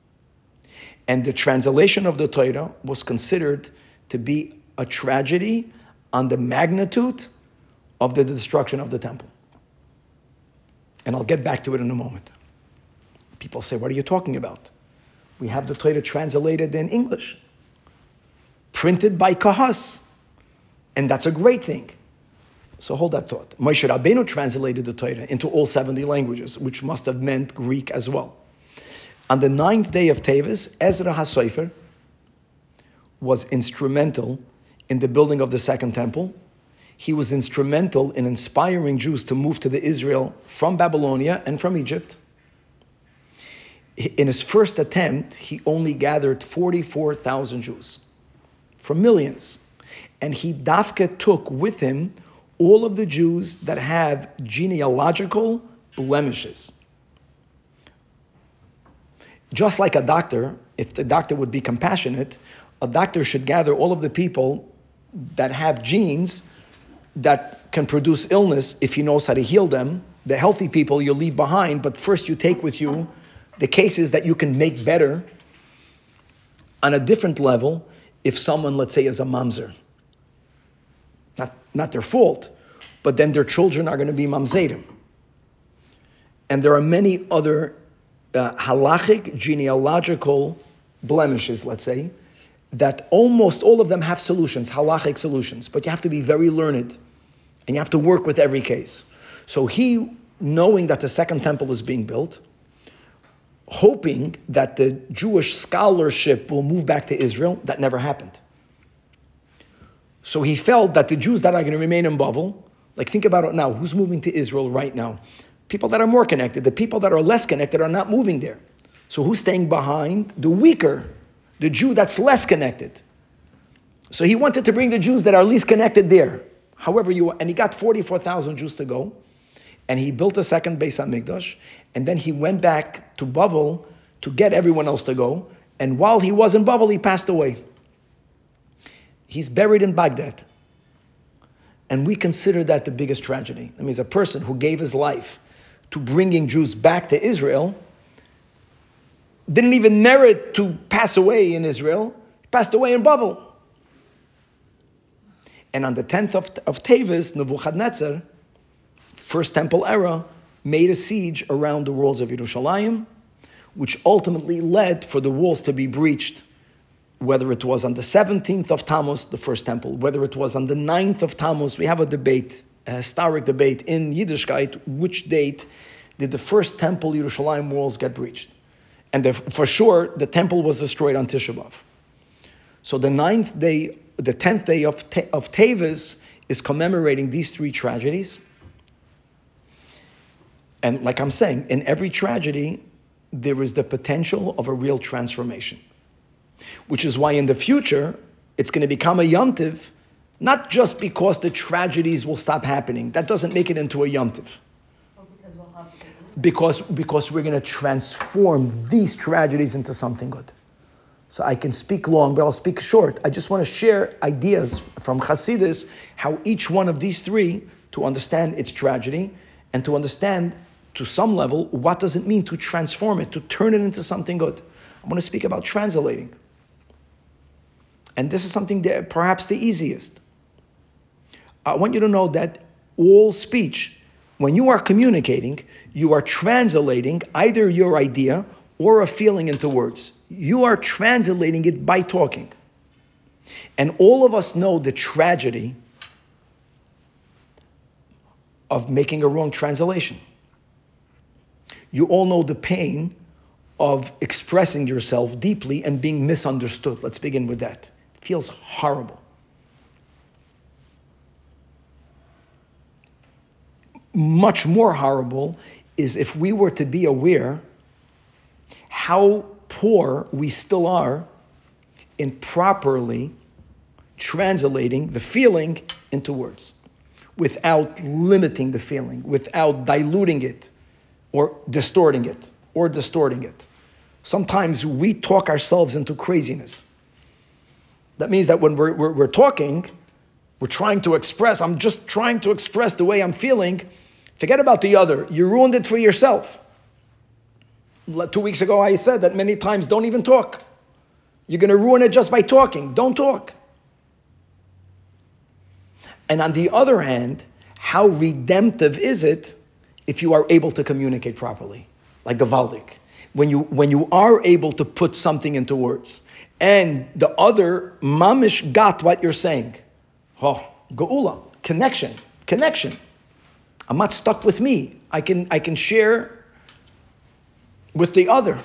And the translation of the Torah was considered to be a tragedy on the magnitude of the destruction of the temple. And I'll get back to it in a moment. People say, what are you talking about? We have the Torah translated in English, printed by Kahas, and that's a great thing. So hold that thought. Moshe Rabbeinu translated the Torah into all 70 languages, which must have meant Greek as well. On the 9th day of Teves, Ezra HaSofer was instrumental in the building of the Second Temple. He was instrumental in inspiring Jews to move to the Israel from Babylonia and from Egypt. In his first attempt, he only gathered 44,000 Jews from millions. And he dafka took with him all of the Jews that have genealogical blemishes. Just like a doctor, if the doctor would be compassionate, a doctor should gather all of the people that have genes that can produce illness if he knows how to heal them. The healthy people you leave behind, but first you take with you the cases that you can make better on a different level if someone, let's say, is a mamzer. Not their fault, but then their children are going to be mamzerim. And there are many other halachic, genealogical blemishes, let's say, that almost all of them have solutions, halachic solutions, but you have to be very learned, and you have to work with every case. So he, knowing that the Second Temple is being built, hoping that the Jewish scholarship will move back to Israel, that never happened. So he felt that the Jews that are going to remain in Bavel, like think about it now, who's moving to Israel right now? People that are more connected. The people that are less connected are not moving there. So who's staying behind? The weaker, the Jew that's less connected. So he wanted to bring the Jews that are least connected there. And he got 44,000 Jews to go, and he built a second Beis HaMikdash, and then he went back to Bavel to get everyone else to go, and while he was in Bavel, he passed away. He's buried in Baghdad. And we consider that the biggest tragedy. That means a person who gave his life to bringing Jews back to Israel didn't even merit to pass away in Israel. He passed away in Bavel. And on the 10th of Teves, Nebuchadnezzar, First Temple era, made a siege around the walls of Yerushalayim, which ultimately led for the walls to be breached, whether it was on the 17th of Tammuz, the First Temple, whether it was on the 9th of Tammuz. We have a debate, a historic debate in Yiddishkeit, which date did the First Temple Yerushalayim walls get breached. And for sure, the temple was destroyed on Tisha B'Av. So the 9th day the 10th day of Teves is commemorating these three tragedies. And like I'm saying, in every tragedy, there is the potential of a real transformation. Which is why in the future, it's going to become a Yom Tov, not just because the tragedies will stop happening. That doesn't make it into a Yom Tov. Because we're going to transform these tragedies into something good. So I can speak long, but I'll speak short. I just want to share ideas from Hasidus, how each one of these three, to understand its tragedy, and to understand, to some level, what does it mean to transform it, to turn it into something good. I want to speak about translating. And this is something that perhaps the easiest. I want you to know that all speech, when you are communicating, you are translating either your idea or a feeling into words. You are translating it by talking. And all of us know the tragedy of making a wrong translation. You all know the pain of expressing yourself deeply and being misunderstood. Let's begin with that. It feels horrible. Much more horrible is if we were to be aware how poor we still are in properly translating the feeling into words without limiting the feeling, without diluting it or distorting it. Sometimes we talk ourselves into craziness. That means that when we're talking, we're trying to express, I'm just trying to express the way I'm feeling. Forget about the other. You ruined it for yourself. 2 weeks ago, I said that many times, don't even talk. You're going to ruin it just by talking. Don't talk. And on the other hand, how redemptive is it if you are able to communicate properly? Like Gavaldik. When you are able to put something into words, and the other mamish got what you're saying. Oh, geula, connection. I'm not stuck with me. I can share with the other.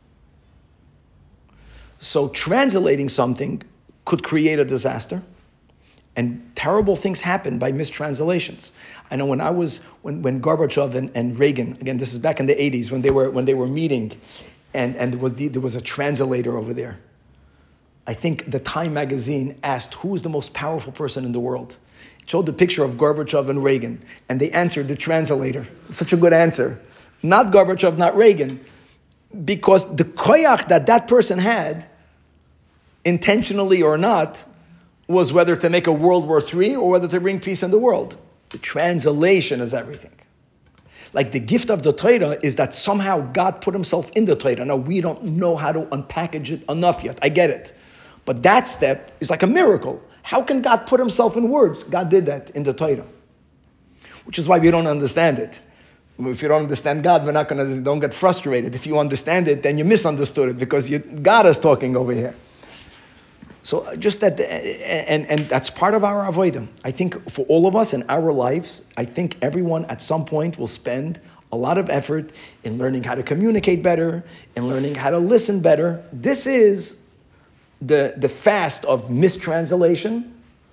So translating something could create a disaster, and terrible things happen by mistranslations. I know when Gorbachev and Reagan, again, this is back in the 80s, when they were meeting, and there was a translator over there. I think the Time magazine asked, who is the most powerful person in the world? It showed the picture of Gorbachev and Reagan, and they answered the translator. Such a good answer. Not Gorbachev, not Reagan. Because the koyach that person had, intentionally or not, was whether to make a World War III or whether to bring peace in the world. The translation is everything. Like the gift of the Torah is that somehow God put himself in the Torah. Now we don't know how to unpackage it enough yet. I get it. But that step is like a miracle. How can God put himself in words? God did that in the Torah. Which is why we don't understand it. If you don't understand God, don't get frustrated. If you understand it, then you misunderstood it because God is talking over here. So just that, and that's part of our avodah. I think for all of us in our lives, I think everyone at some point will spend a lot of effort in learning how to communicate better, in learning how to listen better. This is the fast of mistranslation,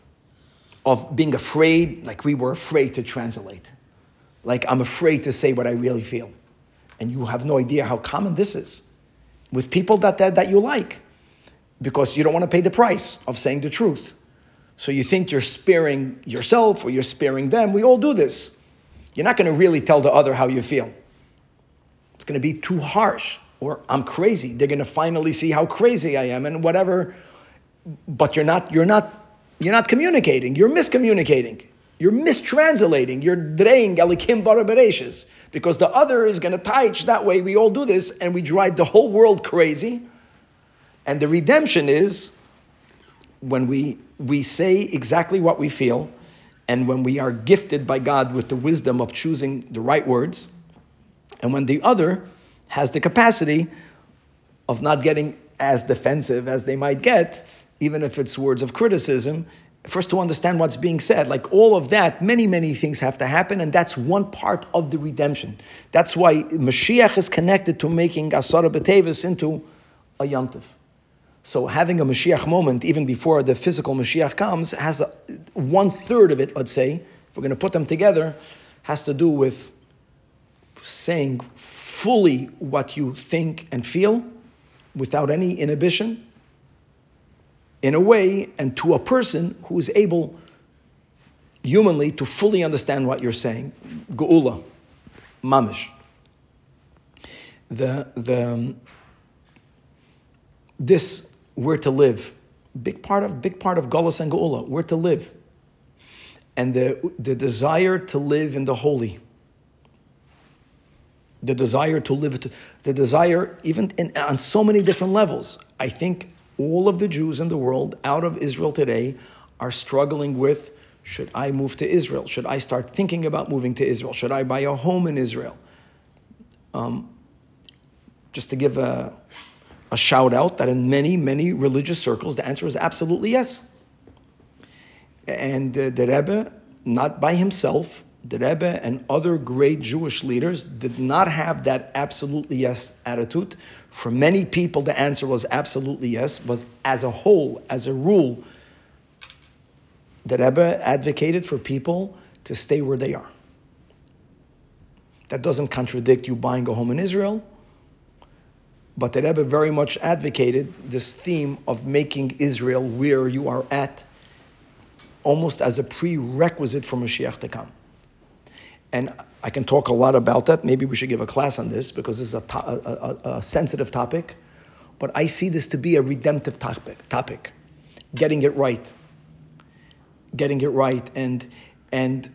of being afraid, like we were afraid to translate. Like I'm afraid to say what I really feel. And you have no idea how common this is with people that you like. Because you don't want to pay the price of saying the truth. So you think you're sparing yourself or you're sparing them. We all do this. You're not going to really tell the other how you feel. It's going to be too harsh. Or I'm crazy. They're going to finally see how crazy I am and whatever. But you're not communicating. You're miscommunicating. You're mistranslating. You're draying elikim bara bereishis. Because the other is going to taich that way. We all do this and we drive the whole world crazy. And the redemption is when we say exactly what we feel, and when we are gifted by God with the wisdom of choosing the right words, and when the other has the capacity of not getting as defensive as they might get, even if it's words of criticism, first to understand what's being said. Like all of that, many, many things have to happen, and that's one part of the redemption. That's why Mashiach is connected to making Asara B'Tevis into a Yom Tov. So having a Mashiach moment, even before the physical Mashiach comes, has 1/3 of it, let's say, if we're going to put them together, has to do with saying fully what you think and feel without any inhibition, in a way and to a person who is able humanly to fully understand what you're saying. Geula, mamish. This where to live, big part of Golus and Geula, where to live, and the desire to live in the holy, the desire to live, the desire even on so many different levels. I think all of the Jews in the world out of Israel today are struggling with: should I move to Israel? Should I start thinking about moving to Israel? Should I buy a home in Israel? Just to give a shout out that in many, many religious circles, the answer is absolutely yes. And the Rebbe, not by himself, the Rebbe and other great Jewish leaders did not have that absolutely yes attitude. For many people, the answer was absolutely yes, was as a whole, as a rule, the Rebbe advocated for people to stay where they are. That doesn't contradict you buying a home in Israel, but the Rebbe very much advocated this theme of making Israel where you are at, almost as a prerequisite for Mashiach to come. And I can talk a lot about that. Maybe we should give a class on this because it's a sensitive topic. But I see this to be a redemptive topic. Getting it right. And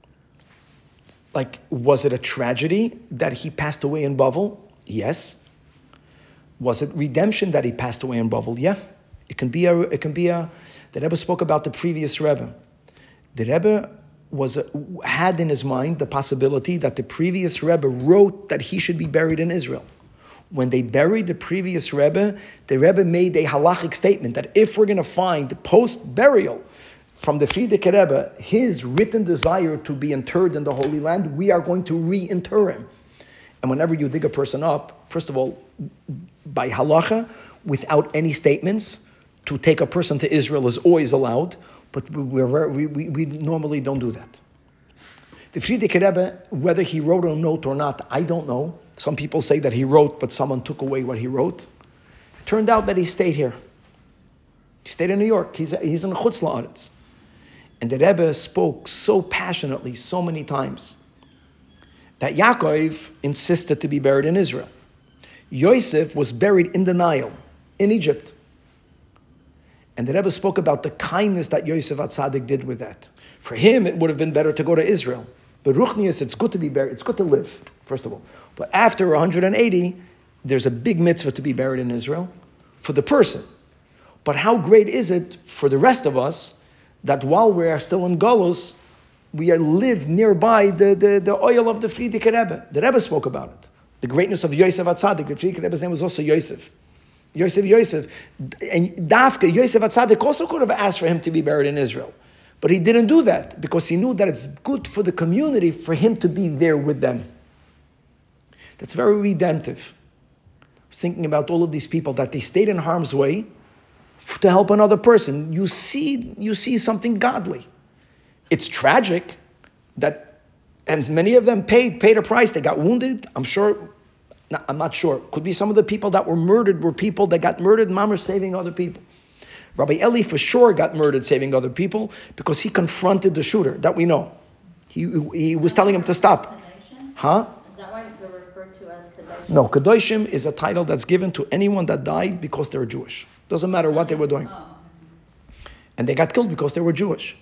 like, was it a tragedy that he passed away in Bavel? Yes. Was it redemption that he passed away in Bavel? Yeah. It can be a. The Rebbe spoke about the previous Rebbe. The Rebbe had in his mind the possibility that the previous Rebbe wrote that he should be buried in Israel. When they buried the previous Rebbe, the Rebbe made a halachic statement that if we're going to find post-burial from the Frierdiker Rebbe his written desire to be interred in the Holy Land, we are going to reinter him. And whenever you dig a person up, first of all, by halacha, without any statements, to take a person to Israel is always allowed, but we normally don't do that. The Frierdiker Rebbe, whether he wrote a note or not, I don't know. Some people say that he wrote, but someone took away what he wrote. It turned out that he stayed here. He stayed in New York. He's in Chutz La'aretz. And the Rebbe spoke so passionately, so many times, that Yaakov insisted to be buried in Israel. Yosef was buried in the Nile, in Egypt. And the Rebbe spoke about the kindness that Yosef HaTzadik did with that. For him, it would have been better to go to Israel. But Ruchnius, it's good to be buried. It's good to live, first of all. But after 180, there's a big mitzvah to be buried in Israel for the person. But how great is it for the rest of us that while we are still in Golus, we live nearby the oil of the Frierdiker Rebbe. The Rebbe spoke about it. The greatness of Yosef HaTzadik. The Frierdiker Rebbe's name was also Yosef. Yosef. And Dafka, Yosef HaTzadik also could have asked for him to be buried in Israel. But he didn't do that because he knew that it's good for the community for him to be there with them. That's very redemptive. I was thinking about all of these people that they stayed in harm's way to help another person. You see something godly. It's tragic that, and many of them paid a price. They got wounded. I'm not sure. Could be some of the people that were murdered were people that got murdered, mamash saving other people. Rabbi Eli for sure got murdered saving other people because he confronted the shooter, that we know. He was telling him to stop. Huh? Is that why they're referred to as Kedoshim? No, Kedoshim is a title that's given to anyone that died because they were Jewish. Doesn't matter what they were doing. Oh. And they got killed because they were Jewish.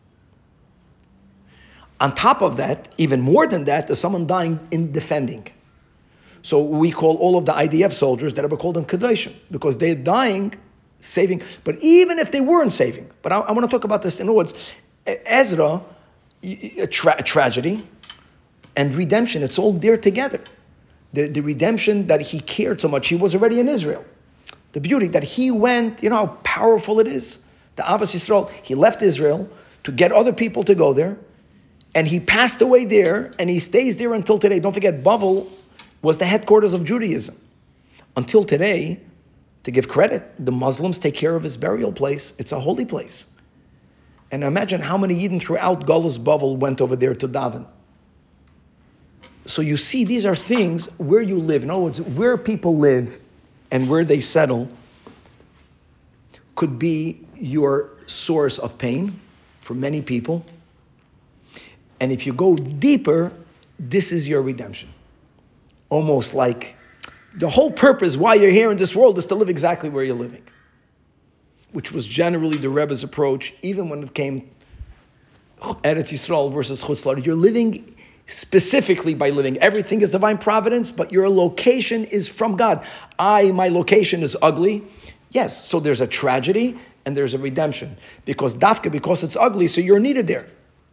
On top of that, even more than that, there's someone dying in defending. So we call all of the IDF soldiers that ever called them Kedoshim because they're dying saving. But even if they weren't saving, but I want to talk about this in other words. Ezra, a tragedy and redemption, it's all there together. The redemption that he cared so much, he was already in Israel. The beauty that he went, you know how powerful it is. The Avos Yisrael, he left Israel to get other people to go there, and he passed away there, and he stays there until today. Don't forget, Bavel was the headquarters of Judaism. Until today, to give credit. The Muslims take care of his burial place. It's a holy place. And imagine how many Yidden throughout Galus Bavel went over there to daven. So you see, these are things where you live. In other words, where people live and where they settle could be your source of pain for many people. And if you go deeper, this is your redemption. Almost like the whole purpose why you're here in this world is to live exactly where you're living, which was generally the Rebbe's approach, even when it came Eretz Yisrael versus Chutz La'aretz. You're living specifically by living. Everything is divine providence, but your location is from God. My location is ugly. Yes, so there's a tragedy and there's a redemption. Because it's ugly, so you're needed there.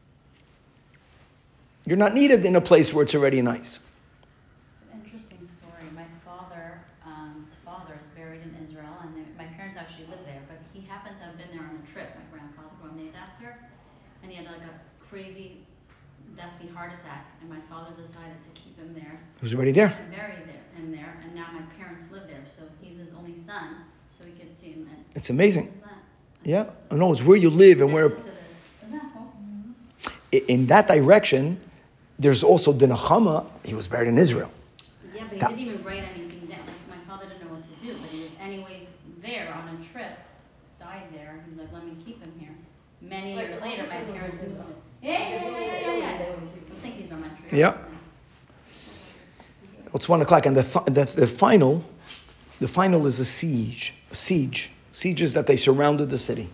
You're not needed in a place where it's already nice. Interesting story. My father's father is buried in Israel, and my parents actually live there, but he happened to have been there on a trip. My grandfather, who I'm named after, and he had like a crazy, deathly heart attack, and my father decided to keep him there. He was already there. And buried him there, and now my parents live there, so he's his only son, so he can see him. And it's amazing. Yeah, no, it's where you live and where. Isn't that cool? In that direction, there's also the Nechama. He was buried in Israel. Yeah, but he didn't even write anything down. Like, my father didn't know what to do, but he was anyways there on a trip, died there. He's like, let me keep him here. Many years later, my parents. Yeah. I think he's on my tree. Yeah. It's 1:00, and the final is a siege. Siege is that they surrounded the city.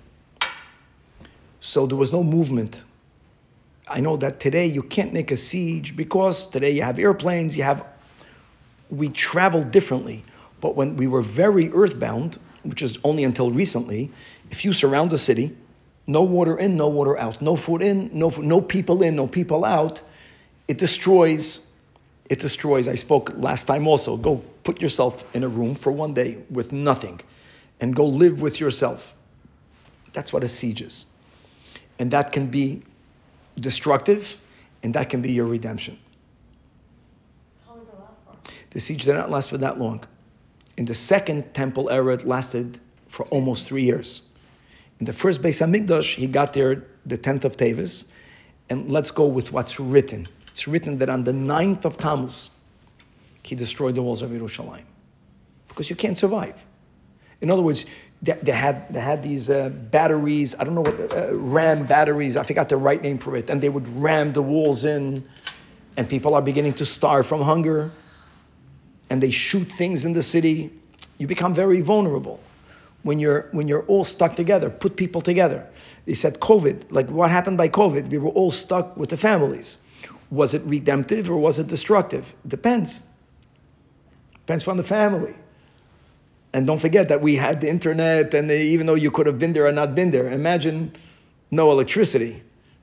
So there was no movement. I know that today you can't make a siege because today you have airplanes, we travel differently. But when we were very earthbound, which is only until recently, if you surround the city, no water in, no water out, no food in, no people in, no people out, it destroys. I spoke last time also. Go put yourself in a room for one day with nothing and go live with yourself. That's what a siege is. And that can be destructive, and that can be your redemption. How long did it last for? The siege did not last for that long. In the second temple era, it lasted for almost 3 years. In the first Beis HaMikdash, he got there the 10th of Teves, and let's go with what's written. It's written that on the 9th of Tammuz, he destroyed the walls of Yerushalayim. Because you can't survive. In other words, they had these batteries, I don't know what, ram batteries, I forgot the right name for it, and they would ram the walls in, and people are beginning to starve from hunger, and they shoot things in the city. You become very vulnerable when you're all stuck together. Put people together. They said COVID, like what happened by COVID? We were all stuck with the families. Was it redemptive or was it destructive? Depends. Depends on the family. And don't forget that we had the internet, and even though you could have been there or not been there, imagine no electricity.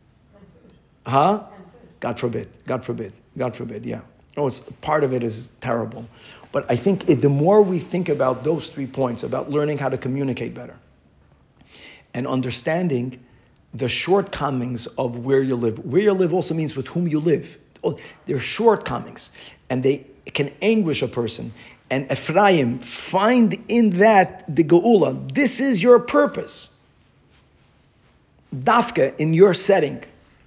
Huh? God forbid, yeah. Oh, part of it is terrible. But I think the more we think about those 3 points, about learning how to communicate better, and understanding the shortcomings of where you live. Where you live also means with whom you live. There are shortcomings, and they can anguish a person. And Ephraim, find in that the Geula. This is your purpose. Dafka, in your setting.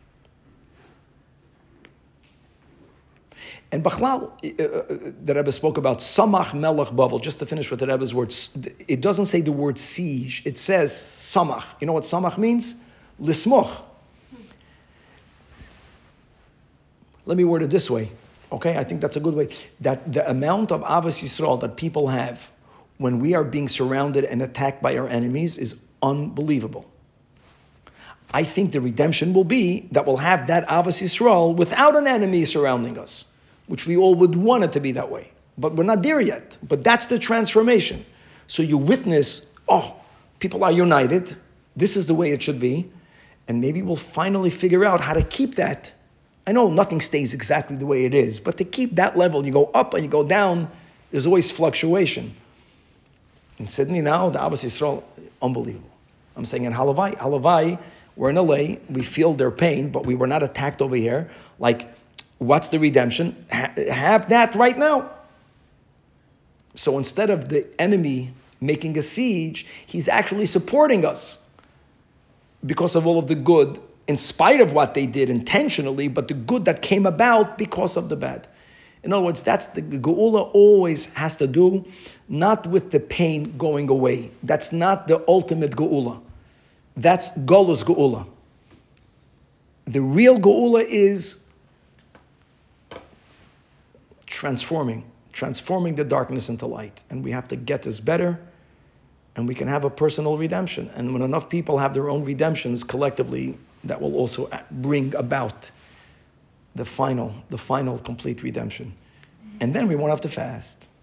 And Bachlal, the Rebbe spoke about Samach Melech Bavel, just to finish with the Rebbe's words. It doesn't say the word siege, it says Samach. You know what Samach means? Lismoch. Let me word it this way. Okay, I think that's a good way. That the amount of Avos Yisrael that people have when we are being surrounded and attacked by our enemies is unbelievable. I think the redemption will be that we'll have that Avos Yisrael without an enemy surrounding us, which we all would want it to be that way. But we're not there yet. But that's the transformation. So you witness, people are united. This is the way it should be. And maybe we'll finally figure out how to keep that. I know nothing stays exactly the way it is, but to keep that level, you go up and you go down, there's always fluctuation. In Sydney now, the Avos Yisrael, unbelievable. I'm saying in Halavai, we're in LA, we feel their pain, but we were not attacked over here. Like, what's the redemption? Have that right now. So instead of the enemy making a siege, he's actually supporting us because of all of the good, in spite of what they did intentionally, but the good that came about because of the bad. In other words, that's the Geula always has to do not with the pain going away. That's not the ultimate Geula. That's Golus Geula. The real Geula is transforming the darkness into light. And we have to get this better, and we can have a personal redemption. And when enough people have their own redemptions collectively, that will also bring about the final complete redemption. And then we won't have to fast.